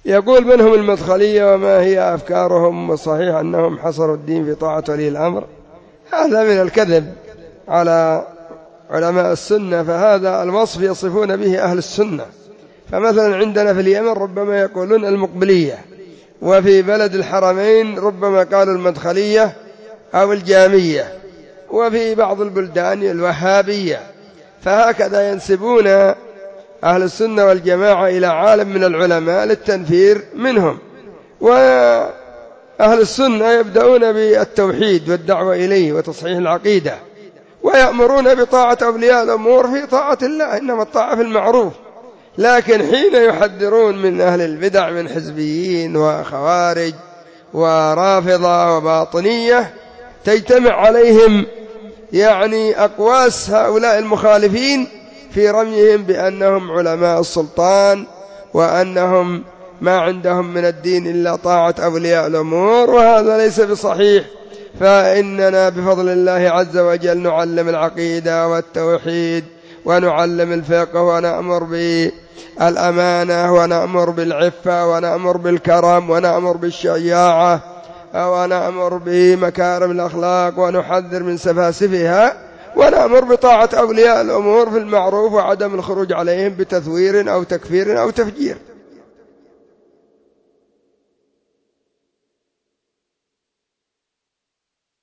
يقول من هم المدخلية وما هي أفكارهم، وصحيح أنهم حصروا الدين في طاعة ولي الأمر؟ هذا من الكذب على علماء السنة، فهذا الوصف يصفون به أهل السنة. فمثلا عندنا في اليمن ربما يقولون المقبلية، وفي بلد الحرمين ربما قالوا المدخلية أو الجامية، وفي بعض البلدان الوهابية. فهكذا ينسبون أهل السنة والجماعة إلى عالم من العلماء للتنفير منهم. وأهل السنة يبدأون بالتوحيد والدعوة إليه وتصحيح العقيدة، ويأمرون بطاعة أولياء الأمور في طاعة الله، إنما الطاعة في المعروف. لكن حين يحذرون من أهل البدع من حزبيين وخوارج ورافضة وباطنية، تجتمع عليهم يعني أقواس هؤلاء المخالفين في رميهم بأنهم علماء السلطان، وأنهم ما عندهم من الدين إلا طاعة أولياء الأمور، وهذا ليس بصحيح. فإننا بفضل الله عز وجل نعلم العقيدة والتوحيد، ونعلم الفقه، ونأمر بالأمانة، ونأمر بالعفة، ونأمر بالكرم، ونأمر بالشجاعة، ونأمر بمكارم الأخلاق، ونحذر من سفاسفها، ونأمر بطاعة أولياء الأمور في المعروف، وعدم الخروج عليهم بتثوير أو تكفير أو تفجير.